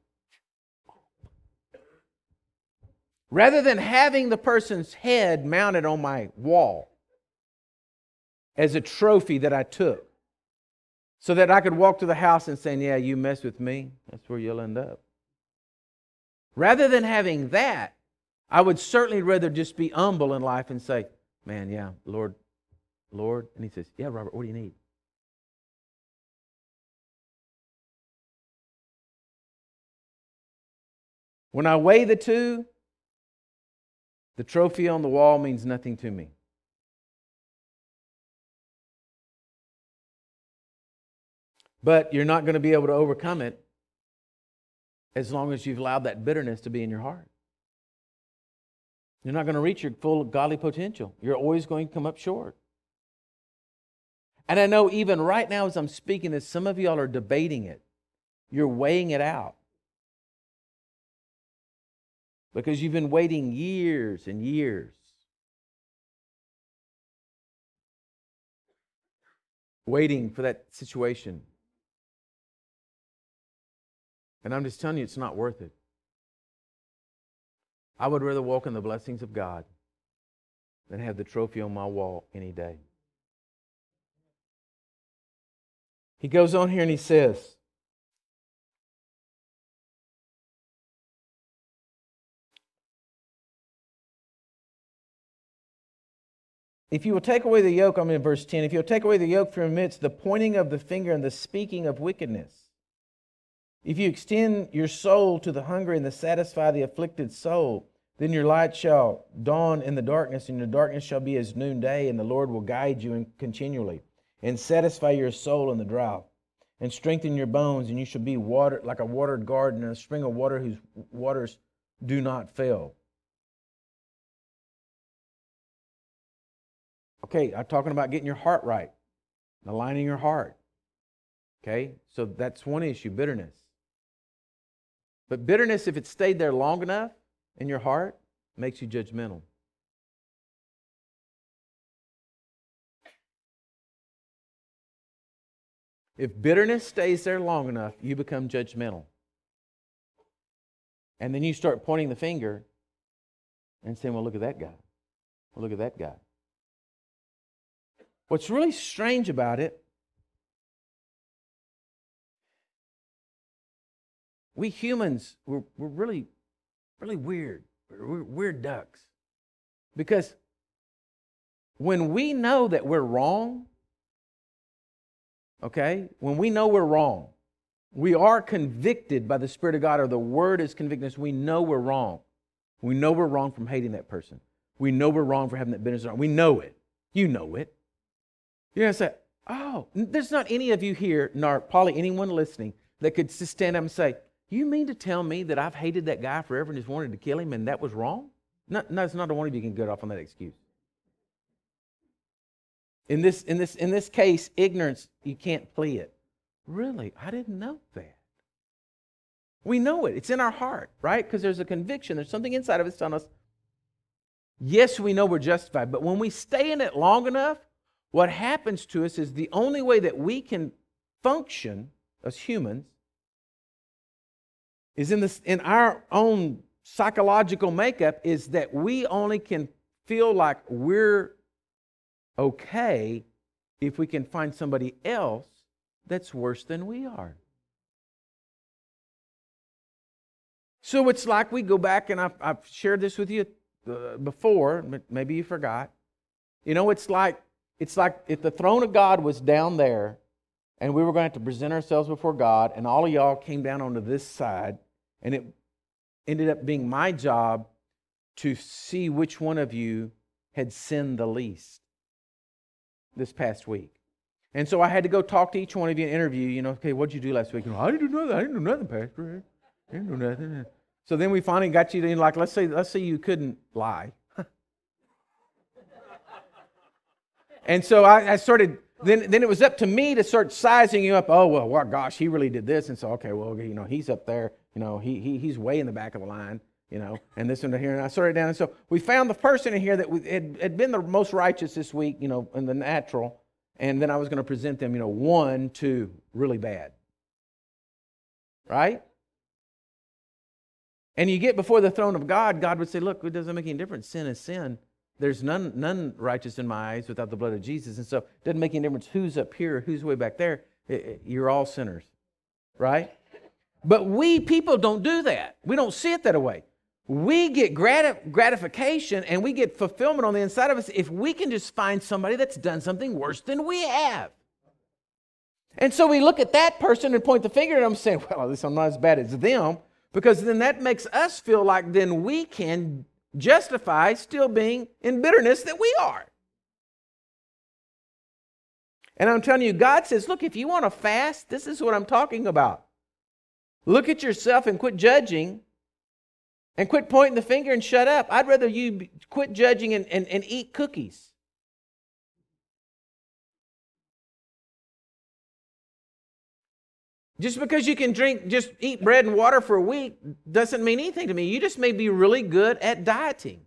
Rather than having the person's head mounted on my wall as a trophy that I took, so that I could walk to the house and say, Yeah, you mess with me, that's where you'll end up. Rather than having that, I would certainly rather just be humble in life and say, Man, yeah, Lord, Lord. And He says, Yeah, Robert, what do you need? When I weigh the two, the trophy on the wall means nothing to me. But you're not going to be able to overcome it as long as you've allowed that bitterness to be in your heart. You're not going to reach your full godly potential. You're always going to come up short. And I know even right now as I'm speaking this, some of y'all are debating it. You're weighing it out. Because you've been waiting years and years. Waiting for that situation. And I'm just telling you, it's not worth it. I would rather walk in the blessings of God than have the trophy on my wall any day. He goes on here and he says, if you will take away the yoke, I'm in verse ten, if you will take away the yoke from your midst, the pointing of the finger and the speaking of wickedness, if you extend your soul to the hungry and to satisfy the afflicted soul, then your light shall dawn in the darkness, and your darkness shall be as noonday, and the Lord will guide you continually, and satisfy your soul in the drought, and strengthen your bones, and you shall be watered like a watered garden, and a spring of water whose waters do not fail. Okay, I'm talking about getting your heart right, aligning your heart. Okay, so that's one issue, bitterness. But bitterness, if it stayed there long enough in your heart, makes you judgmental. If bitterness stays there long enough, you become judgmental. And then you start pointing the finger and saying, well, look at that guy. Well, look at that guy. What's really strange about it, we humans, we're, we're really, really weird. We're weird ducks. Because when we know that we're wrong, okay, when we know we're wrong, we are convicted by the Spirit of God, or the Word is convicting us. We know we're wrong. We know we're wrong from hating that person. We know we're wrong for having that bitterness. We know it. You know it. You're going to say, oh, there's not any of you here, nor probably anyone listening, that could just stand up and say, you mean to tell me that I've hated that guy forever and just wanted to kill him and that was wrong? No, no, it's not a one of you can get off on that excuse. In this, in this, in this case, ignorance, you can't plea it. Really? I didn't know that. We know it. It's in our heart, right? Because there's a conviction. There's something inside of us telling us, yes, we know we're justified. But when we stay in it long enough, what happens to us is the only way that we can function as humans is in this, in our own psychological makeup, is that we only can feel like we're okay if we can find somebody else that's worse than we are. So it's like we go back, and I've, I've shared this with you uh, before, but maybe you forgot. You know, it's like it's like if the throne of God was down there, and we were going to have to present ourselves before God, and all of y'all came down onto this side, and it ended up being my job to see which one of you had sinned the least this past week. And so I had to go talk to each one of you and interview, you know, okay, what did you do last week? You know, I didn't do nothing. I didn't do nothing, Pastor. I didn't do nothing. So then we finally got you in, like, let's say, let's say you couldn't lie. And so I, I started, then, then it was up to me to start sizing you up. Oh, well, well, gosh, he really did this. And so, okay, well, you know, he's up there. You know, he, he he's way in the back of the line, you know, and this one here. And I started down. And so we found the person in here that had, had been the most righteous this week, you know, in the natural. And then I was going to present them, you know, one, two, really bad. Right? And you get before the throne of God, God would say, look, it doesn't make any difference. Sin is sin. There's none none righteous in my eyes without the blood of Jesus. And so it doesn't make any difference who's up here, who's way back there. It, it, you're all sinners. Right? But we people don't do that. We don't see it that way. We get gratif- gratification and we get fulfillment on the inside of us if we can just find somebody that's done something worse than we have. And so we look at that person and point the finger at them saying, well, at least I'm not as bad as them, because then that makes us feel like then we can justify still being in bitterness that we are. And I'm telling you, God says, look, if you want to fast, this is what I'm talking about. Look at yourself and quit judging and quit pointing the finger and shut up. I'd rather you quit judging and, and, and eat cookies. Just because you can drink, just eat bread and water for a week doesn't mean anything to me. You just may be really good at dieting.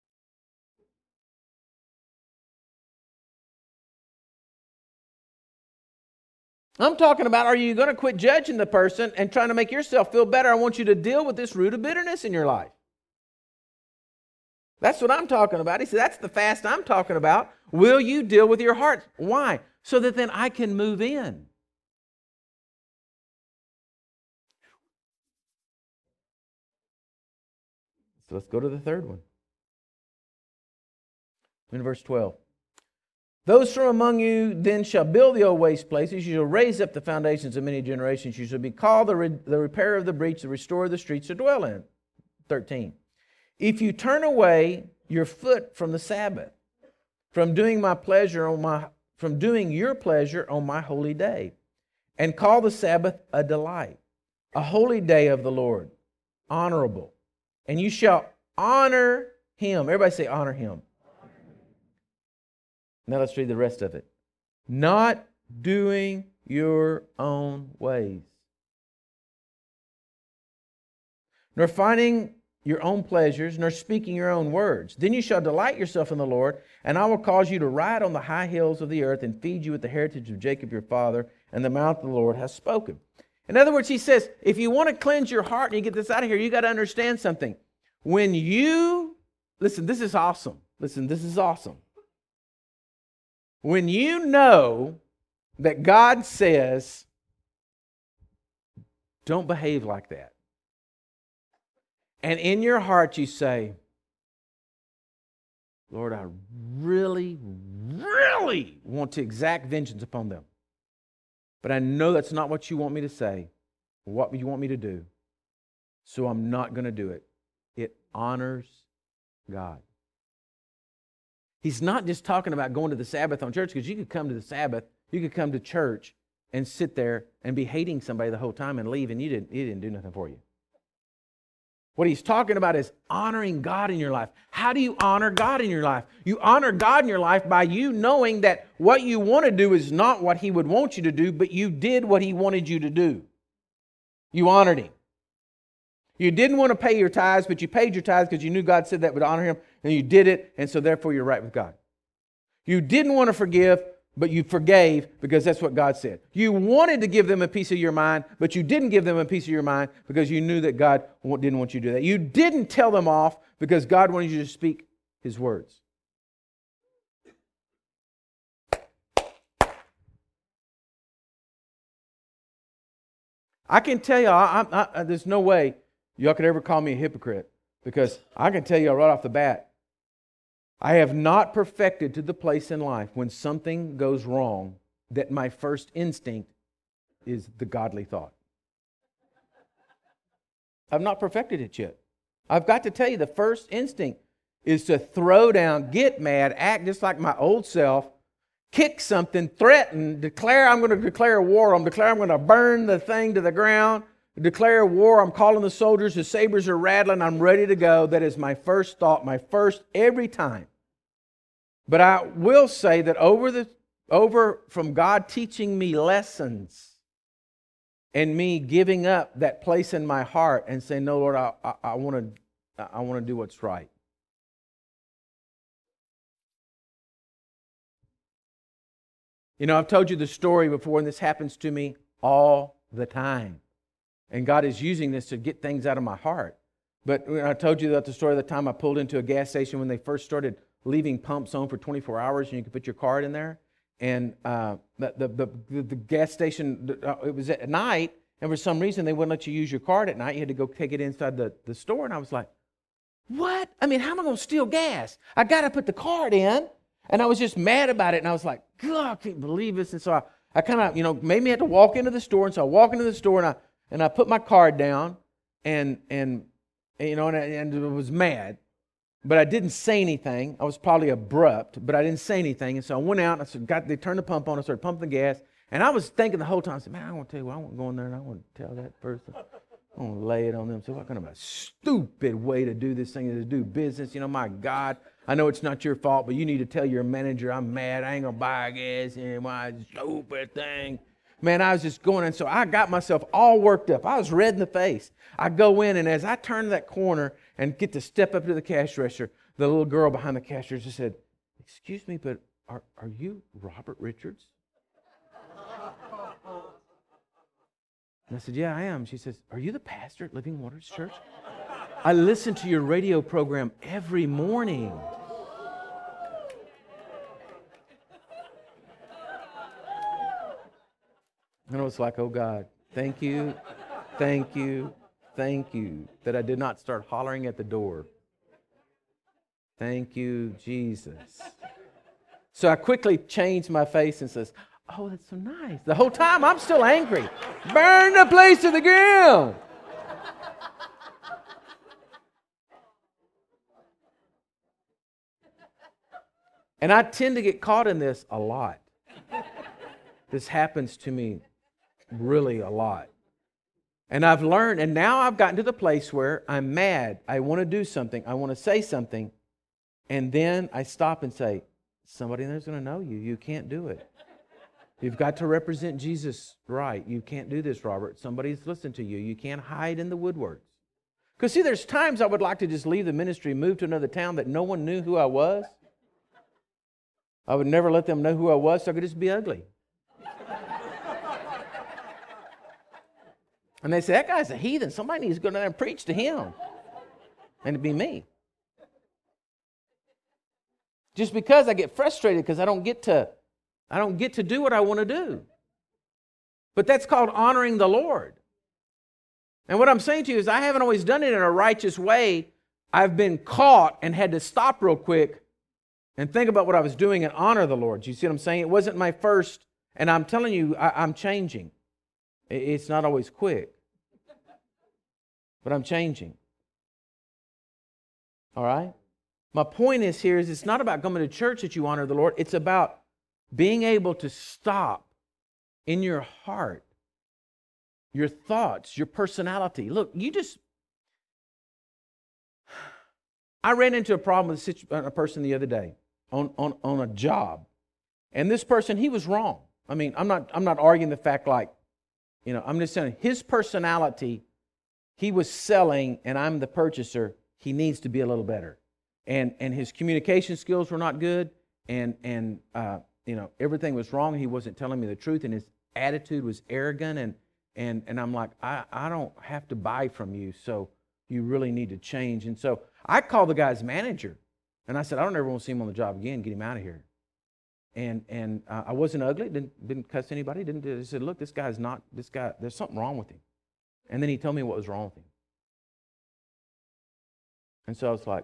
I'm talking about, are you going to quit judging the person and trying to make yourself feel better? I want you to deal with this root of bitterness in your life. That's what I'm talking about. He said, that's the fast I'm talking about. Will you deal with your heart? Why? So that then I can move in. So let's go to the third one. In verse twelve. Those from among you then shall build the old waste places. You shall raise up the foundations of many generations. You shall be called the, re- the repairer of the breach, the restorer of the streets to dwell in. thirteen. If you turn away your foot from the Sabbath, from doing my pleasure on my, from doing your pleasure on my holy day, and call the Sabbath a delight, a holy day of the Lord, honorable, and you shall honor him. Everybody say honor him. Now let's read the rest of it. Not doing your own ways, nor finding your own pleasures, nor speaking your own words. Then you shall delight yourself in the Lord, and I will cause you to ride on the high hills of the earth and feed you with the heritage of Jacob your father, and the mouth of the Lord has spoken. In other words, he says, if you want to cleanse your heart and you get this out of here, you got to understand something. When you, listen, this is awesome. Listen, this is awesome. When you know that God says, don't behave like that. And in your heart you say, Lord, I really, really want to exact vengeance upon them. But I know that's not what you want me to say, what you want me to do. So I'm not going to do it. It honors God. He's not just talking about going to the Sabbath on church, because you could come to the Sabbath, you could come to church and sit there and be hating somebody the whole time and leave, and you didn't, he didn't do nothing for you. What he's talking about is honoring God in your life. How do you honor God in your life? You honor God in your life by you knowing that what you want to do is not what He would want you to do, but you did what He wanted you to do. You honored Him. You didn't want to pay your tithes, but you paid your tithes because you knew God said that would honor Him, and you did it, and so therefore you're right with God. You didn't want to forgive, but you forgave because that's what God said. You wanted to give them a piece of your mind, but you didn't give them a piece of your mind because you knew that God didn't want you to do that. You didn't tell them off because God wanted you to speak His words. I can tell you, I, I, I, there's no way y'all could ever call me a hypocrite, because I can tell you right off the bat, I have not perfected to the place in life when something goes wrong that my first instinct is the godly thought. I've not perfected it yet. I've got to tell you, the first instinct is to throw down, get mad, act just like my old self, kick something, threaten, declare I'm going to declare war. I'm declare I'm going to burn the thing to the ground, declare war. I'm calling the soldiers. The sabers are rattling. I'm ready to go. That is my first thought, my first every time. But I will say that over the over from God teaching me lessons and me giving up that place in my heart and saying, no, Lord, I, I, I want to I want to do what's right. You know, I've told you the story before, and this happens to me all the time. And God is using this to get things out of my heart. But when I told you about the story of the time I pulled into a gas station when they first started leaving pumps on for twenty-four hours, and you could put your card in there. And uh, the, the, the, the gas station, uh, it was at night, and for some reason they wouldn't let you use your card at night. You had to go take it inside the, the store. And I was like, what? I mean, how am I going to steal gas? I got to put the card in. And I was just mad about it. And I was like, God, I can't believe this. And so I, I kind of, you know, made me have to walk into the store. And so I walk into the store, and I and I put my card down, and and, and you know, and I, and I was mad. But I didn't say anything. I was probably abrupt, but I didn't say anything. And so I went out, and I said, got, they turned the pump on. I started pumping the gas. And I was thinking the whole time, I said, man, I want to tell you what, I want to go in there and I want to tell that person. I want to lay it on them. So what kind of a stupid way to do this thing is to do business? You know, my God, I know it's not your fault, but you need to tell your manager I'm mad. I ain't going to buy gas and my stupid thing. Man, I was just going, and so I got myself all worked up. I was red in the face. I go in, and as I turn that corner and get to step up to the cash register, the little girl behind the cash register said, excuse me, but are, are you Robert Richards? And I said, yeah, I am. She says, are you the pastor at Living Waters Church? I listen to your radio program every morning. And I was like, oh God, thank you, thank you, thank you that I did not start hollering at the door. Thank you, Jesus. So I quickly changed my face and says, oh, that's so nice. The whole time I'm still angry. Burn the place to the ground. And I tend to get caught in this a lot. This happens to me really a lot. And I've learned, and now I've gotten to the place where I'm mad. I want to do something. I want to say something. And then I stop and say, somebody there's going to know you. You can't do it. You've got to represent Jesus right. You can't do this, Robert. Somebody's listening to you. You can't hide in the woodworks. Because see, there's times I would like to just leave the ministry, move to another town that no one knew who I was. I would never let them know who I was, so I could just be ugly. And they say, that guy's a heathen. Somebody needs to go down there and preach to him. And it'd be me. Just because I get frustrated because I don't get to I don't get to do what I want to do. But that's called honoring the Lord. And what I'm saying to you is I haven't always done it in a righteous way. I've been caught and had to stop real quick and think about what I was doing and honor the Lord. You see what I'm saying? It wasn't my first, and I'm telling you, I, I'm changing. It's not always quick, but I'm changing. All right? My point is here is it's not about coming to church that you honor the Lord. It's about being able to stop in your heart, your thoughts, your personality. Look, you just... I ran into a problem with a, situ- a person the other day on, on, on a job. And this person, he was wrong. I mean, I'm not, I'm not arguing the fact like, you know, I'm just saying his personality, he was selling and I'm the purchaser. He needs to be a little better. And and his communication skills were not good. And, and uh, you know, everything was wrong. He wasn't telling me the truth. And his attitude was arrogant. And, and, and I'm like, I, I don't have to buy from you. So you really need to change. And so I called the guy's manager. And I said, I don't ever want to see him on the job again. Get him out of here. And and uh, I wasn't ugly, didn't didn't cuss anybody, didn't do. He said, look, this guy's not, this guy, there's something wrong with him. And then he told me what was wrong with him. And so I was like,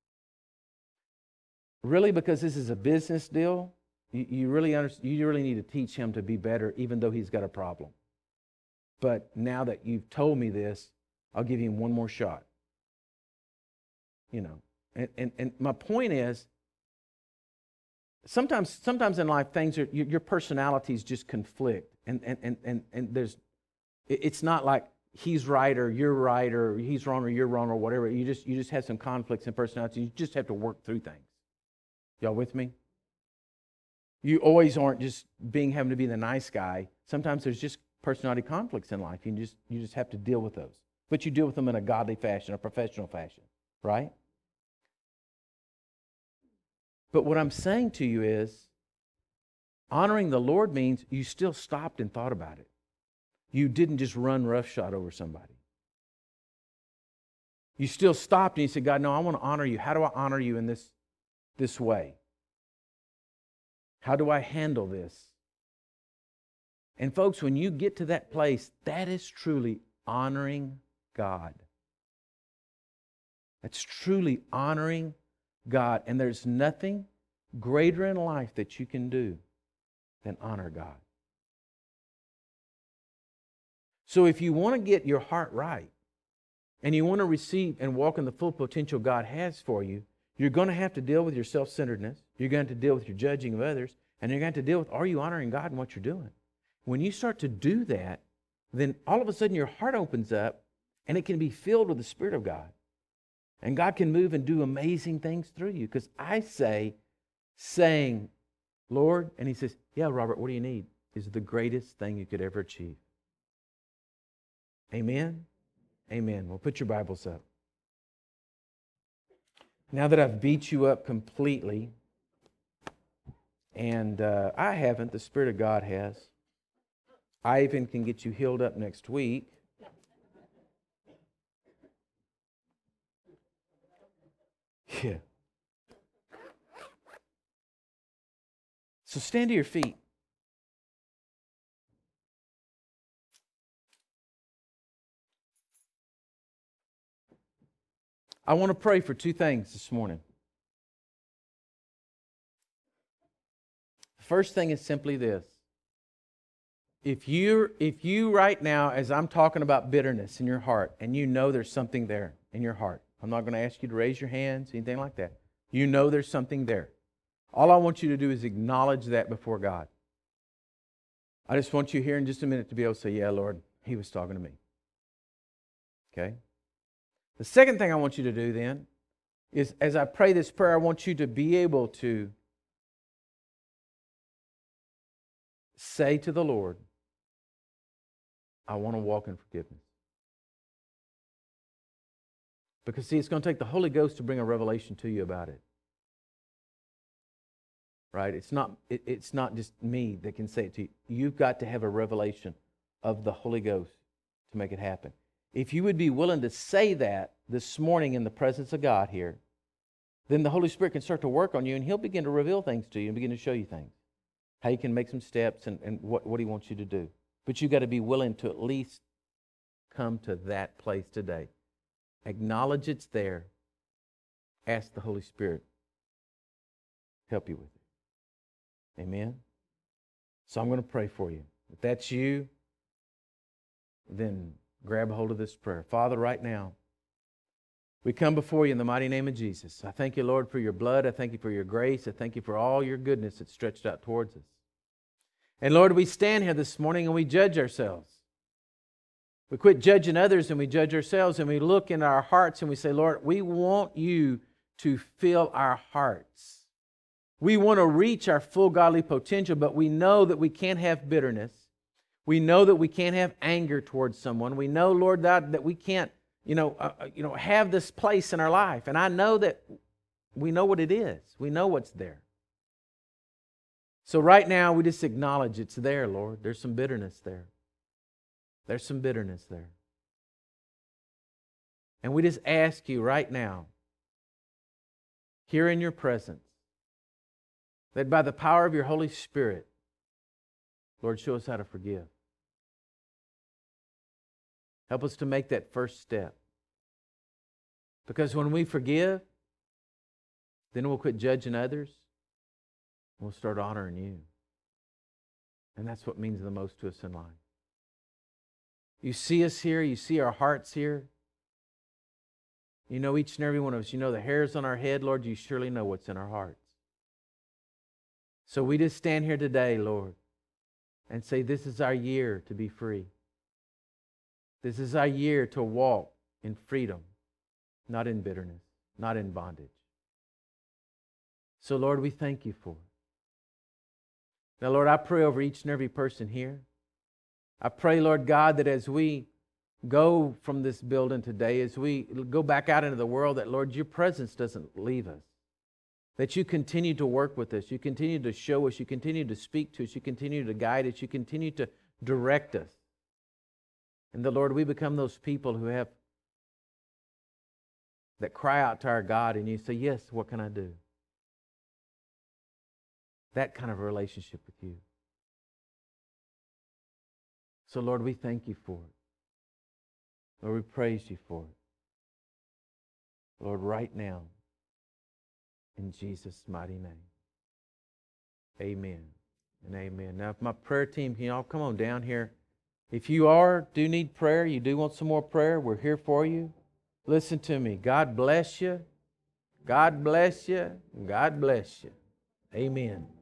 really, because this is a business deal, you, you really under, you really need to teach him to be better, even though he's got a problem. But now that you've told me this, I'll give him one more shot. You know, and and, and my point is, Sometimes, sometimes in life, things are your, your personalities just conflict, and and and and and there's, it's not like he's right or you're right or he's wrong or you're wrong or whatever. You just you just have some conflicts in personality. You just have to work through things. Y'all with me? You always aren't just being having to be the nice guy. Sometimes there's just personality conflicts in life. You just you just have to deal with those, but you deal with them in a godly fashion, a professional fashion, right? But what I'm saying to you is, honoring the Lord means you still stopped and thought about it. You didn't just run roughshod over somebody. You still stopped and you said, God, no, I want to honor you. How do I honor you in this, this way? How do I handle this? And folks, when you get to that place, that is truly honoring God. That's truly honoring God. And there's nothing greater in life that you can do than honor God. So if you want to get your heart right and you want to receive and walk in the full potential God has for you, you're going to have to deal with your self-centeredness. You're going to have to deal with your judging of others. And you're going to have to deal with, are you honoring God in what you're doing? When you start to do that, then all of a sudden your heart opens up and it can be filled with the Spirit of God. And God can move and do amazing things through you. Because I say, saying, Lord, and He says, yeah, Robert, what do you need? Is the greatest thing you could ever achieve. Amen? Amen. Well, put your Bibles up. Now that I've beat you up completely, and uh, I haven't, the Spirit of God has. I even can get you healed up next week. Yeah. So stand to your feet. I want to pray for two things this morning. The first thing is simply this. If you if you right now, as I'm talking about bitterness in your heart, and you know there's something there in your heart, I'm not going to ask you to raise your hands, anything like that. You know there's something there. All I want you to do is acknowledge that before God. I just want you here in just a minute to be able to say, yeah, Lord, He was talking to me. Okay? The second thing I want you to do then is, as I pray this prayer, I want you to be able to say to the Lord, I want to walk in forgiveness. Because, see, it's going to take the Holy Ghost to bring a revelation to you about it. Right? It's not, it, it's not just me that can say it to you. You've got to have a revelation of the Holy Ghost to make it happen. If you would be willing to say that this morning in the presence of God here, then the Holy Spirit can start to work on you, and He'll begin to reveal things to you and begin to show you things. How you can make some steps and, and what, what He wants you to do. But you've got to be willing to at least come to that place today. Acknowledge it's there. Ask the Holy Spirit. help you with it. Amen? So I'm going to pray for you. If that's you, then grab a hold of this prayer. Father, right now, we come before you in the mighty name of Jesus. I thank you, Lord, for your blood. I thank you for your grace. I thank you for all your goodness that's stretched out towards us. And Lord, we stand here this morning and we judge ourselves. We quit judging others and we judge ourselves, and we look in our hearts and we say, Lord, we want you to fill our hearts. We want to reach our full godly potential, but we know that we can't have bitterness. We know that we can't have anger towards someone. We know, Lord God, that we can't You know, uh, you know, have this place in our life. And I know that we know what it is. We know what's there. So right now, we just acknowledge it's there, Lord. There's some bitterness there. There's some bitterness there. And we just ask you right now, here in your presence, that by the power of your Holy Spirit, Lord, show us how to forgive. Help us to make that first step. Because when we forgive, then we'll quit judging others. We'll start honoring you. And that's what means the most to us in life. You see us here. You see our hearts here. You know each and every one of us. You know the hairs on our head, Lord. You surely know what's in our hearts. So we just stand here today, Lord, and say this is our year to be free. This is our year to walk in freedom, not in bitterness, not in bondage. So, Lord, we thank you for it. Now, Lord, I pray over each and every person here. I pray, Lord God, that as we go from this building today, as we go back out into the world, that, Lord, your presence doesn't leave us. That you continue to work with us. You continue to show us. You continue to speak to us. You continue to guide us. You continue to direct us. And the Lord, we become those people who have, that cry out to our God and you say, yes, what can I do? That kind of a relationship with you. So Lord, we thank you for it. Lord, we praise you for it. Lord, right now, in Jesus' mighty name. Amen and amen. Now, if my prayer team, can y'all come on down here? If you are, do need prayer, you do want some more prayer, we're here for you. Listen to me. God bless you. God bless you. God bless you. Amen.